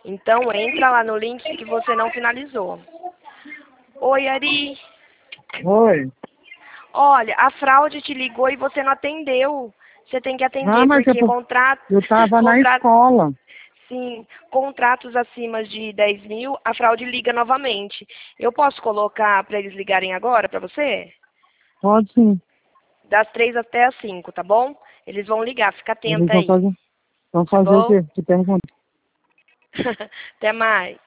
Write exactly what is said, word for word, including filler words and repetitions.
Então, entra lá no link que você não finalizou. Oi, Ari. Oi. Olha, a fraude te ligou e você não atendeu. Você tem que atender, Ah, mas porque eu, contrato... eu tava na contrato, escola. sim, contratos acima de dez mil, a fraude liga novamente. Eu posso colocar para eles ligarem agora para você? Pode sim. Das três até as cinco, tá bom? Eles vão ligar, fica Eles atenta vão aí. fazer, vão Tá fazer o bom? quê? Te pergunto. Até mais.